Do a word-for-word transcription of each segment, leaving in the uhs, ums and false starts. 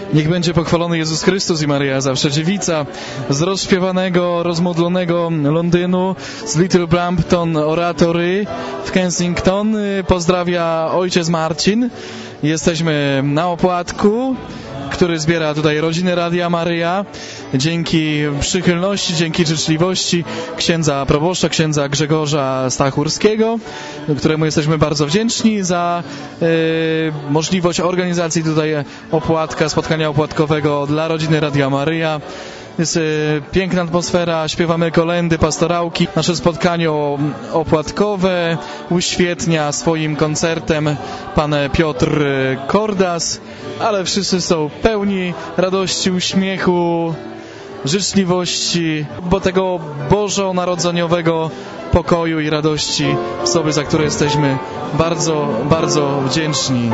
Niech będzie pochwalony Jezus Chrystus i Maryja zawsze dziewica. Z rozśpiewanego, rozmodlonego Londynu, z Little Brampton Oratory w Kensington pozdrawia ojciec Marcin. Jesteśmy na opłatku, który zbiera tutaj rodziny Radia Maryja. Dzięki przychylności, dzięki życzliwości księdza proboszcza, księdza Grzegorza Stachurskiego, któremu jesteśmy bardzo wdzięczni za e, możliwość organizacji tutaj opłatka, spotkania opłatkowego dla rodziny Radia Maryja. Jest e, piękna atmosfera, śpiewamy kolędy, pastorałki. Nasze spotkanie opłatkowe uświetnia swoim koncertem pan Piotr Kordas, ale wszyscy są pełni radości, uśmiechu, życzliwości, bo tego bożonarodzeniowego pokoju i radości w sobie, za które jesteśmy bardzo, bardzo wdzięczni.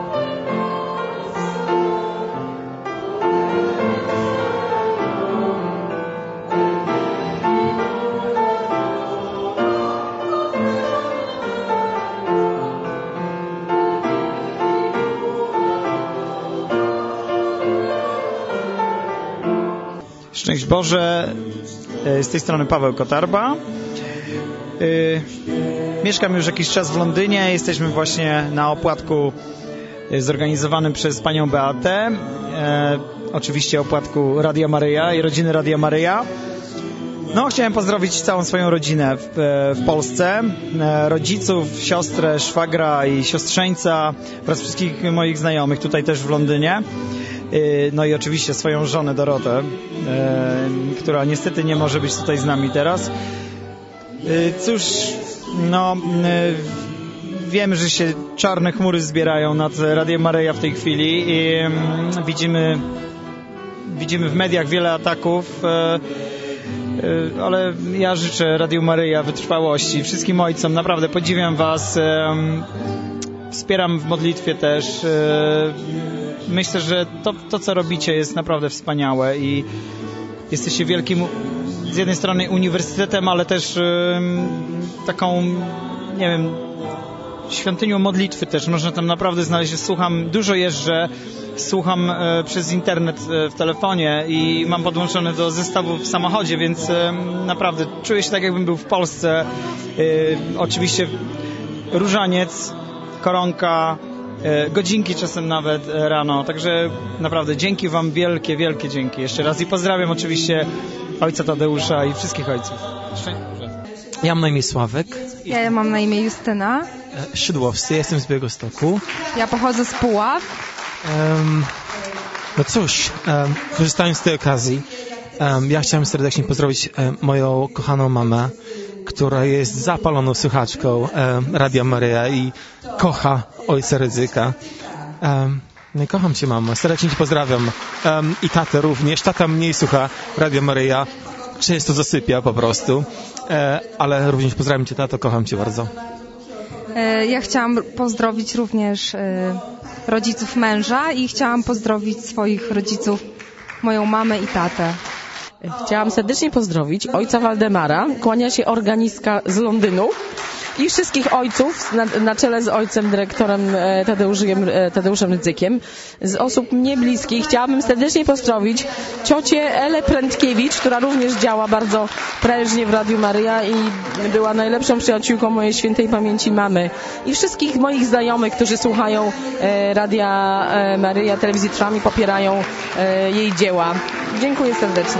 Szczęść Boże, z tej strony Paweł Kotarba. Mieszkam już jakiś czas w Londynie, jesteśmy właśnie na opłatku zorganizowanym przez panią Beatę, oczywiście opłatku Radia Maryja i rodziny Radia Maryja. No, chciałem pozdrowić całą swoją rodzinę w, w Polsce, rodziców, siostrę, szwagra i siostrzeńca oraz wszystkich moich znajomych tutaj też w Londynie. No i oczywiście swoją żonę Dorotę, która niestety nie może być tutaj z nami teraz. Cóż, no wiemy, że się czarne chmury zbierają nad Radiem Maryja w tej chwili i widzimy, widzimy w mediach wiele ataków, ale ja życzę Radiu Maryja wytrwałości, wszystkim ojcom, naprawdę podziwiam was, wspieram w modlitwie też. Myślę, że to, to co robicie jest naprawdę wspaniałe i jesteście wielkim, z jednej strony uniwersytetem, ale też taką, nie wiem, świątynią modlitwy też. Można tam naprawdę znaleźć, słucham, dużo jeżdżę, słucham e, przez internet e, w telefonie i mam podłączony do zestawu w samochodzie, więc e, naprawdę czuję się tak, jakbym był w Polsce. E, oczywiście różaniec, koronka, e, godzinki czasem nawet e, rano, także naprawdę dzięki wam, wielkie, wielkie dzięki jeszcze raz i pozdrawiam oczywiście ojca Tadeusza i wszystkich ojców. Ja mam na imię Sławek. Ja mam na imię Justyna. Szydłowscy, ja jestem z Białegostoku. Ja pochodzę z Puław. Um, no cóż, um, korzystając z tej okazji, um, ja chciałem serdecznie pozdrowić um, moją kochaną mamę, która jest zapaloną słuchaczką um, Radia Maryja i kocha ojca Rydzyka. Um, no i kocham cię, mamo. Serdecznie cię pozdrawiam. Um, I tatę również. Tata mniej słucha Radia Maryja. Często zasypia po prostu. E, ale również pozdrawiam cię, tato. Kocham cię bardzo. Ja chciałam pozdrowić również rodziców męża i chciałam pozdrowić swoich rodziców, moją mamę i tatę. Chciałam serdecznie pozdrowić ojca Waldemara, kłania się organistka z Londynu i wszystkich ojców na, na czele z ojcem dyrektorem Tadeuszem, Tadeuszem Rydzykiem. Z osób mnie bliskich chciałabym serdecznie pozdrowić ciocię Elę Prędkiewicz, która również działa bardzo prężnie w Radiu Maryja i była najlepszą przyjaciółką mojej świętej pamięci mamy. I wszystkich moich znajomych, którzy słuchają e, Radia e, Maryja, telewizji Trwam i popierają e, jej dzieła. Dziękuję serdecznie.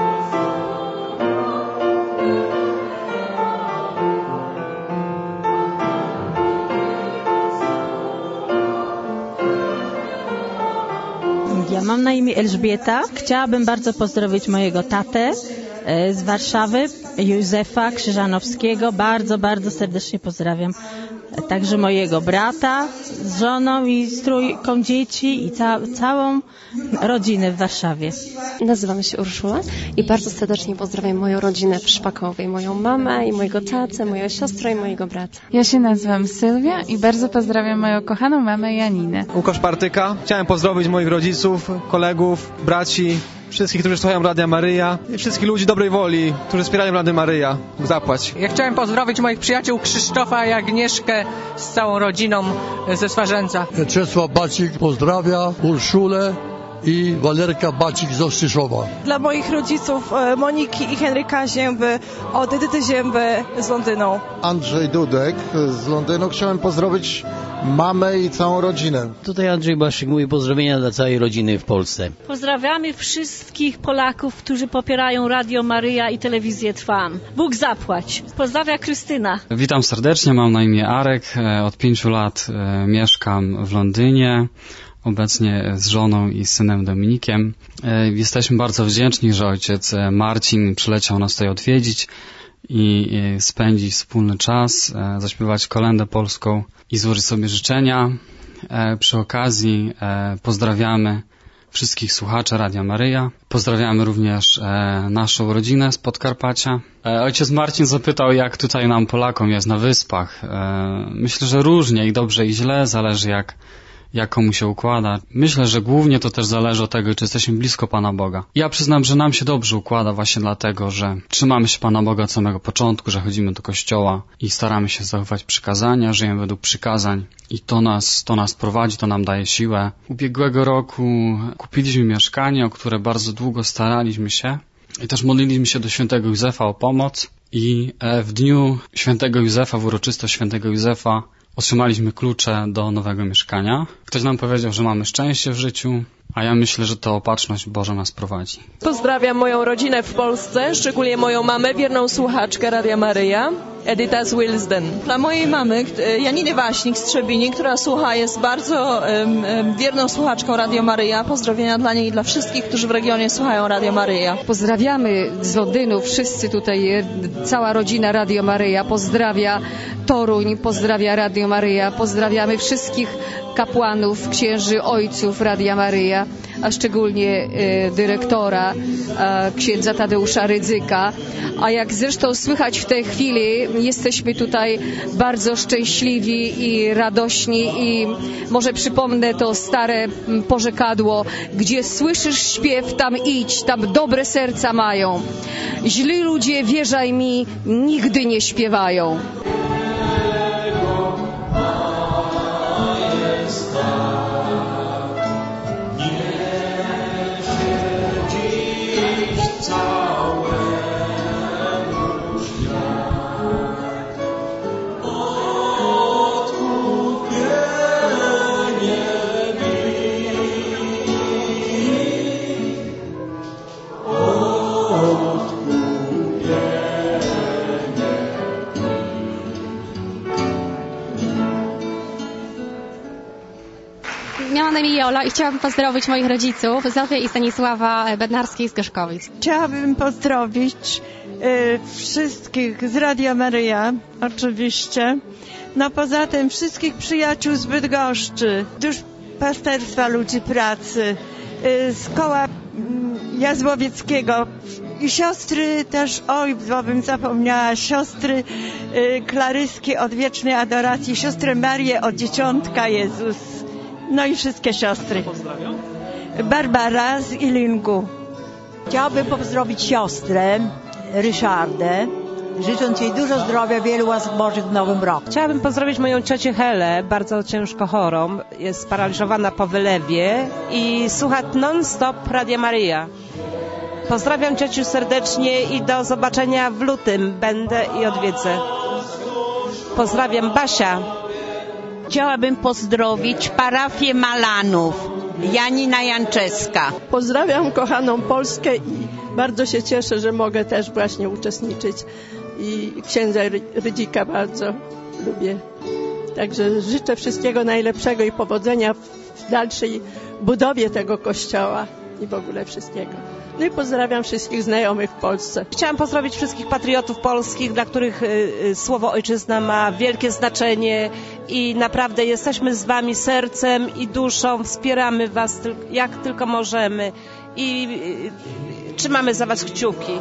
Ja mam na imię Elżbieta. Chciałabym bardzo pozdrowić mojego tatę z Warszawy, Józefa Krzyżanowskiego. Bardzo, bardzo serdecznie pozdrawiam. Także mojego brata z żoną i z trójką dzieci i ca- całą rodzinę w Warszawie. Nazywam się Urszula i bardzo serdecznie pozdrawiam moją rodzinę w Szpakowie, moją mamę i mojego tatę, moją siostrę i mojego brata. Ja się nazywam Sylwia i bardzo pozdrawiam moją kochaną mamę Janinę. Łukasz Partyka. Chciałem pozdrowić moich rodziców, kolegów, braci, wszystkich, którzy słuchają Radia Maryja i wszystkich ludzi dobrej woli, którzy wspierają Radio Maryja. Zapłać. Ja chciałem pozdrowić moich przyjaciół Krzysztofa i Agnieszkę z całą rodziną ze Swarzędza. Czesław Bacik pozdrawia Urszulę i Walerka Bacik z Ostyszowa. Dla moich rodziców Moniki i Henryka Zięby od Edyty Zięby z Londynu. Andrzej Dudek z Londynu. Chciałem pozdrowić mamę i całą rodzinę. Tutaj Andrzej Błaszczyk mówi pozdrowienia dla całej rodziny w Polsce. Pozdrawiamy wszystkich Polaków, którzy popierają Radio Maryja i Telewizję Trwam. Bóg zapłać. Pozdrawia Krystyna. Witam serdecznie, mam na imię Arek. Od pięciu lat mieszkam w Londynie. Obecnie z żoną i synem Dominikiem. Jesteśmy bardzo wdzięczni, że ojciec Marcin przyleciał nas tutaj odwiedzić i spędzić wspólny czas, zaśpiewać kolędę polską i złożyć sobie życzenia. Przy okazji pozdrawiamy wszystkich słuchaczy Radia Maryja. Pozdrawiamy również naszą rodzinę z Podkarpacia. Ojciec Marcin zapytał, jak tutaj nam Polakom jest na Wyspach. Myślę, że różnie i dobrze i źle, zależy jak jak komu się układa. Myślę, że głównie to też zależy od tego, czy jesteśmy blisko Pana Boga. Ja przyznam, że nam się dobrze układa właśnie dlatego, że trzymamy się Pana Boga od samego początku, że chodzimy do kościoła i staramy się zachować przykazania, żyjemy według przykazań i to nas, to nas prowadzi, to nam daje siłę. Ubiegłego roku kupiliśmy mieszkanie, o które bardzo długo staraliśmy się i też modliliśmy się do świętego Józefa o pomoc i w dniu świętego Józefa, w uroczystość świętego Józefa otrzymaliśmy klucze do nowego mieszkania. Ktoś nam powiedział, że mamy szczęście w życiu, a ja myślę, że to opatrzność Boża nas prowadzi. Pozdrawiam moją rodzinę w Polsce, szczególnie moją mamę, wierną słuchaczkę Radia Maryja, Edyta z Willesden. Dla mojej mamy, Janiny Waśnik z Trzebini, która słucha, jest bardzo um, wierną słuchaczką Radio Maryja. Pozdrowienia dla niej i dla wszystkich, którzy w regionie słuchają Radio Maryja. Pozdrawiamy z Londynu, wszyscy tutaj, cała rodzina Radio Maryja pozdrawia Toruń, pozdrawia Radio Maryja, pozdrawiamy wszystkich kapłanów, księży, ojców Radia Maryja, a szczególnie e, dyrektora, e, księdza Tadeusza Rydzyka. A jak zresztą słychać w tej chwili, jesteśmy tutaj bardzo szczęśliwi i radośni i może przypomnę to stare porzekadło, gdzie słyszysz śpiew, tam idź, tam dobre serca mają. Źli ludzie, wierzaj mi, nigdy nie śpiewają. Miałam na imię Jola i chciałabym pozdrowić moich rodziców, Zofię i Stanisława Bednarskich z Gorzkowic. Chciałabym pozdrowić y, wszystkich z Radia Maryja, oczywiście. No poza tym wszystkich przyjaciół z Bydgoszczy, duszpasterstwa ludzi pracy, y, z koła y, Jazłowieckiego i siostry też, oj, bo bym zapomniała, siostry y, Klaryski od Wiecznej Adoracji, siostrę Marię od Dzieciątka Jezus. No i wszystkie siostry. Pozdrawiam. Barbara z Ilingu. Chciałabym pozdrowić siostrę Ryszardę, życząc jej dużo zdrowia, wielu łask Bożych w nowym roku. Chciałabym pozdrowić moją ciocię Helę, bardzo ciężko chorą, jest sparaliżowana po wylewie i słucha non-stop Radia Maryja. Pozdrawiam ciociu serdecznie i do zobaczenia w lutym. Będę i odwiedzę. Pozdrawiam, Basia. Chciałabym pozdrowić parafię Malanów, Janina Janczewska. Pozdrawiam kochaną Polskę i bardzo się cieszę, że mogę też właśnie uczestniczyć i księdza Rydzika bardzo lubię. Także życzę wszystkiego najlepszego i powodzenia w dalszej budowie tego kościoła i w ogóle wszystkiego. No i pozdrawiam wszystkich znajomych w Polsce. Chciałam pozdrowić wszystkich patriotów polskich, dla których y, słowo ojczyzna ma wielkie znaczenie i naprawdę jesteśmy z wami sercem i duszą, wspieramy was tyl- jak tylko możemy i y, trzymamy za was kciuki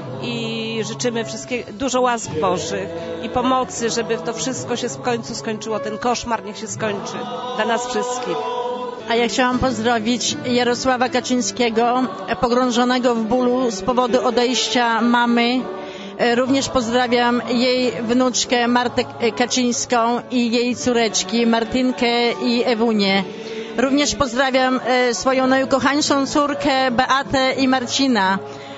i życzymy wszystkie, dużo łask Bożych i pomocy, żeby to wszystko się w końcu skończyło, ten koszmar niech się skończy dla nas wszystkich. A ja chciałam pozdrowić Jarosława Kaczyńskiego, pogrążonego w bólu z powodu odejścia mamy. Również pozdrawiam jej wnuczkę Martę Kaczyńską i jej córeczki Martynkę i Ewunię. Również pozdrawiam e, swoją najukochańszą córkę Beatę i Marcina.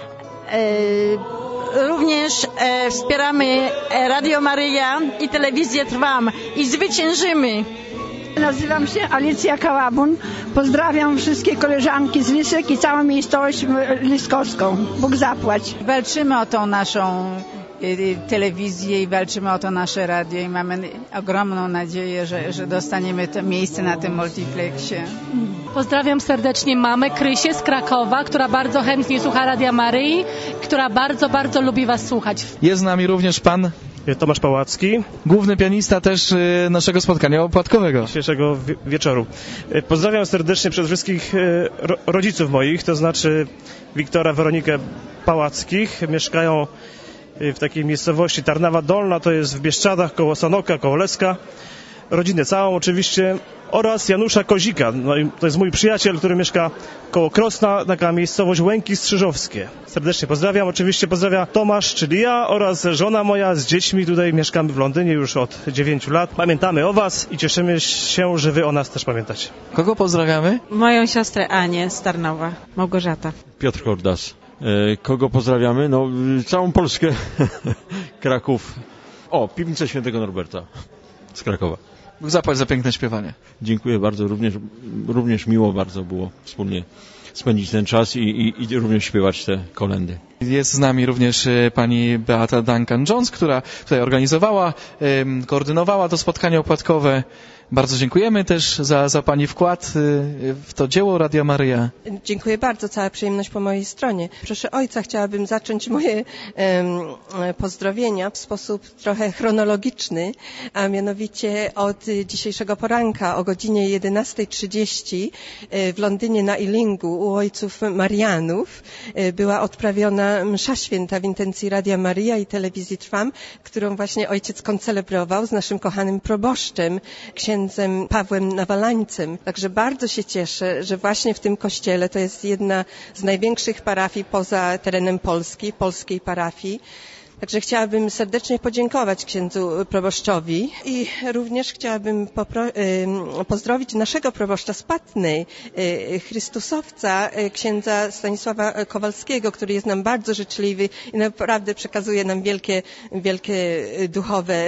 E, również e, wspieramy Radio Maryja i Telewizję Trwam i zwyciężymy. Nazywam się Alicja Kałabun. Pozdrawiam wszystkie koleżanki z Lysek i całą miejscowość lyskowską. Bóg zapłać. Walczymy o tą naszą telewizję i walczymy o to nasze radio i mamy ogromną nadzieję, że, że dostaniemy to miejsce na tym multiplexie. Pozdrawiam serdecznie mamę Krysię z Krakowa, która bardzo chętnie słucha Radia Maryi, która bardzo, bardzo lubi was słuchać. Jest z nami również pan Tomasz Pałacki, główny pianista też naszego spotkania opłatkowego. Dzisiejszego wieczoru. Pozdrawiam serdecznie przede wszystkim rodziców moich, to znaczy Wiktora, Weronikę Pałackich. Mieszkają w takiej miejscowości Tarnawa Dolna, to jest w Bieszczadach, koło Sanoka, koło Leska. Rodzinę całą oczywiście oraz Janusza Kozika. No i to jest mój przyjaciel, który mieszka koło Krosna, taka miejscowość Łęki Strzyżowskie. Serdecznie pozdrawiam. Oczywiście pozdrawia Tomasz, czyli ja, oraz żona moja z dziećmi. Tutaj mieszkamy w Londynie już od dziewięciu lat. Pamiętamy o was i cieszymy się, że wy o nas też pamiętacie. Kogo pozdrawiamy? Moją siostrę Anię z Tarnowa, Małgorzata. Piotr Kordas. Kogo pozdrawiamy? No, całą Polskę. Kraków. O, piwnicę Świętego Norberta z Krakowa. Bóg zapłać za piękne śpiewanie. Dziękuję bardzo. Również, również miło bardzo było wspólnie spędzić ten czas i, i, i również śpiewać te kolędy. Jest z nami również pani Beata Duncan-Jones, która tutaj organizowała, koordynowała to spotkanie opłatkowe. Bardzo dziękujemy też za, za pani wkład w to dzieło Radia Maryja. Dziękuję bardzo, cała przyjemność po mojej stronie. Proszę ojca, chciałabym zacząć moje um, pozdrowienia w sposób trochę chronologiczny, a mianowicie od dzisiejszego poranka o godzinie jedenastej trzydzieści w Londynie na Ealingu u ojców Marianów była odprawiona msza święta w intencji Radia Maryja i Telewizji Trwam, którą właśnie ojciec koncelebrował z naszym kochanym proboszczem, księdzem Pawłem Nawalańcem. Także bardzo się cieszę, że właśnie w tym kościele, to jest jedna z największych parafii poza terenem Polski, polskiej parafii. Także chciałabym serdecznie podziękować księdzu proboszczowi i również chciałabym pozdrowić naszego proboszcza z Patnej, Chrystusowca, księdza Stanisława Kowalskiego, który jest nam bardzo życzliwy i naprawdę przekazuje nam wielkie, wielkie duchowe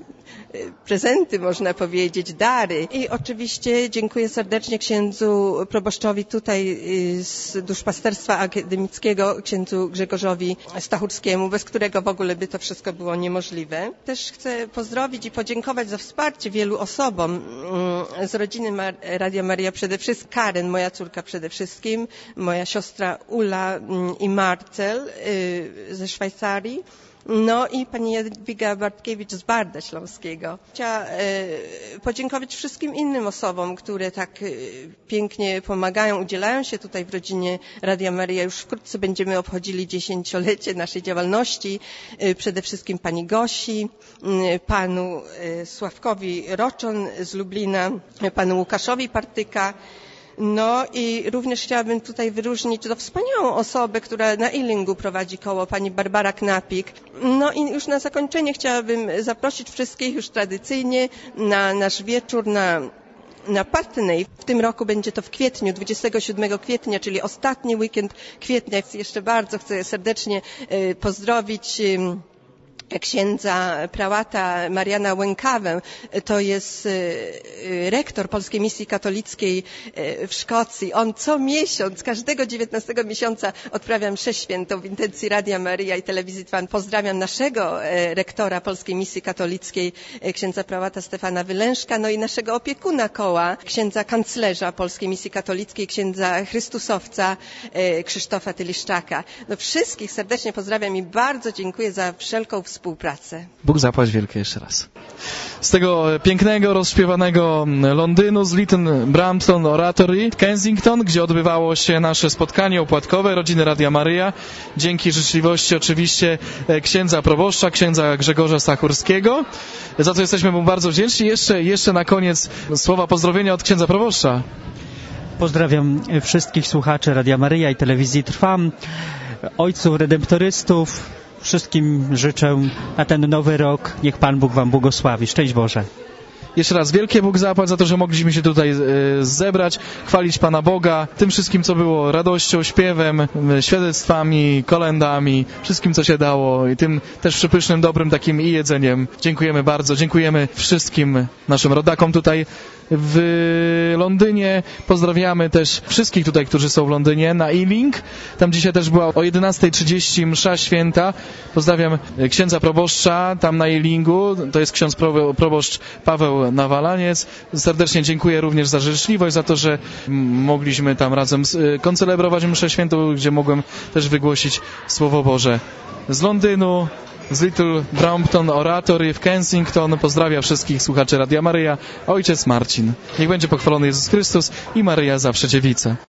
prezenty, można powiedzieć, dary. I oczywiście dziękuję serdecznie księdzu proboszczowi tutaj z duszpasterstwa akademickiego, księdzu Grzegorzowi Stachurskiemu, bez którego w ogóle by to wszystko było niemożliwe. Też chcę pozdrowić i podziękować za wsparcie wielu osobom z rodziny Mar- Radia Maryja, przede wszystkim Karen, moja córka przede wszystkim, moja siostra Ula i Marcel ze Szwajcarii. No i pani Jadwiga Bartkiewicz z Barda Śląskiego. Chciałam e, podziękować wszystkim innym osobom, które tak e, pięknie pomagają, udzielają się tutaj w rodzinie Radia Maryja. Już wkrótce będziemy obchodzili dziesięciolecie naszej działalności. E, przede wszystkim pani Gosi, e, panu e, Sławkowi Roczon z Lublina, e, panu Łukaszowi Partyka. No i również chciałabym tutaj wyróżnić tą wspaniałą osobę, która na Ealingu prowadzi koło, pani Barbara Knapik. No i już na zakończenie chciałabym zaprosić wszystkich już tradycyjnie na nasz wieczór na na Patnej. W tym roku będzie to w kwietniu, dwudziestego siódmego kwietnia, czyli ostatni weekend kwietnia. Jeszcze bardzo chcę serdecznie pozdrowić księdza prałata Mariana Łękawę, to jest rektor Polskiej Misji Katolickiej w Szkocji. On co miesiąc, każdego dziewiętnastego miesiąca odprawia mszę świętą w intencji Radia Maryja i Telewizji Trwam. Pozdrawiam naszego rektora Polskiej Misji Katolickiej, księdza prałata Stefana Wylęszka, no i naszego opiekuna koła, księdza kanclerza Polskiej Misji Katolickiej, księdza Chrystusowca Krzysztofa Tyliszczaka. No wszystkich serdecznie pozdrawiam i bardzo dziękuję za wszelką współpracę. Bóg zapłać wielkie jeszcze raz. Z tego pięknego, rozśpiewanego Londynu, z Lytton Brampton Oratory, Kensington, gdzie odbywało się nasze spotkanie opłatkowe rodziny Radia Maryja. Dzięki życzliwości oczywiście księdza proboszcza, księdza Grzegorza Stachurskiego, za co jesteśmy mu bardzo wdzięczni. Jeszcze, jeszcze na koniec słowa pozdrowienia od księdza proboszcza. Pozdrawiam wszystkich słuchaczy Radia Maryja i Telewizji Trwam, ojców redemptorystów. Wszystkim życzę na ten nowy rok, niech Pan Bóg wam błogosławi. Szczęść Boże. Jeszcze raz wielkie Bóg zapłać za to, że mogliśmy się tutaj e, zebrać, chwalić Pana Boga, tym wszystkim, co było radością, śpiewem, e, świadectwami, kolędami, wszystkim, co się dało i tym też przepysznym, dobrym takim i jedzeniem. Dziękujemy bardzo, dziękujemy wszystkim naszym rodakom tutaj w Londynie. Pozdrawiamy też wszystkich tutaj, którzy są w Londynie na E-Link. Tam dzisiaj też była o jedenasta trzydzieści msza święta. Pozdrawiam księdza proboszcza tam na E-Lingu. To jest ksiądz proboszcz Paweł Nawalaniec. Serdecznie dziękuję również za życzliwość, za to, że mogliśmy tam razem koncelebrować mszę świętą, gdzie mogłem też wygłosić Słowo Boże. Z Londynu, z Little Brampton Oratory w Kensington pozdrawia wszystkich słuchaczy Radia Maryja ojciec Marcin. Niech będzie pochwalony Jezus Chrystus i Maryja zawsze dziewica.